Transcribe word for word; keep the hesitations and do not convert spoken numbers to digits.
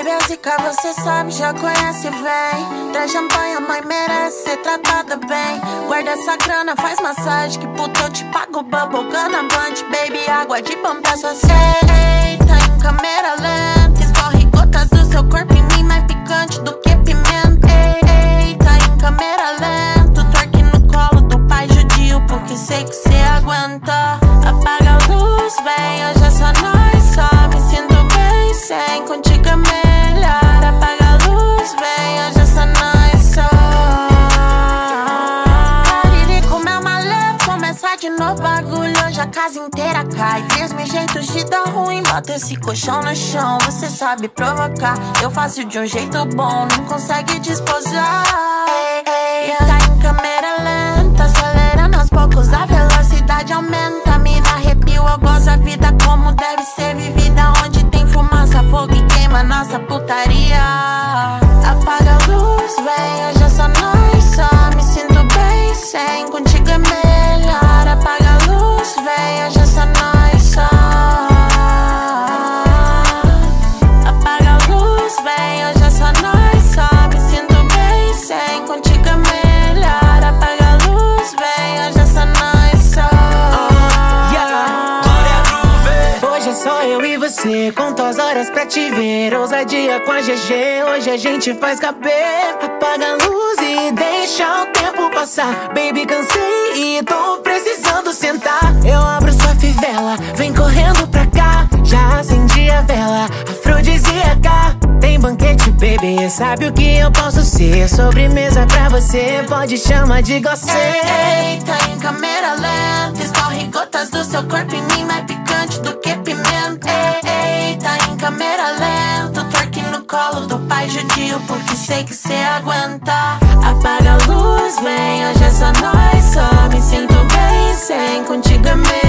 baby, a zica você sabe, já conhece, vem. Traz champanhe, mãe merece ser tratada bem. Guarda essa grana, faz massagem, que puta eu te pago bubblegum na blunt. Baby, água de bom pra sua sede. Eita, em câmera lenta, escorre gotas do seu corpo em mim, mais picante do que pimenta. Eita, em câmera lenta, twerk no colo do pai judio, porque sei que cê aguenta. Apaga a luz, vem, hoje é só nós, só me sinto bem sem, contigo é melhor. Apaga a luz, vem, hoje é só nós, só. Lirico, meu malé, começar de novo bagulho, hoje a casa inteira cai. Três mil jeitos de dar ruim, bota esse colchão no chão. Você sabe provocar, eu faço de um jeito bom, não consegue desposar. Ei, ei, tá em câmera lenta, acelerando aos poucos, a velocidade aumenta. Me dá arrepio, eu gosto da vida como deve ser vivida, onde tem fumaça, fogo e queima nossa putaria. Apaga a luz, vem, hoje é só nós, só me sinto bem sem, contigo é melhor. Apaga a luz, vem, hoje é só nós, só. Apaga a luz, vem, hoje é só nós, só me sinto bem sem, contigo é melhor. Apaga a luz, vem, hoje é só nós, só. Hoje é só eu e você, conto as horas pra te ver. Ousadia com a G G, hoje a gente faz caber. Apaga a luz e deixa o tempo passar. Baby, cansei e tô precisando sentar. Eu abro sua fivela, vem correndo pra cá. Já acendi a vela, afrodisíaca. Tem banquete, baby, sabe o que eu posso ser. Sobremesa pra você, pode chamar de glacê. Eita, em câmera lenta, escorre gotas do seu corpo em mim, mais picante do que pimenta. Eita, em câmera lenta, twerk no colo do pai judio, porque sei que cê aguenta. Apaga a luz, vem, hoje é só nós, só me sinto bem sem, contigo é meu.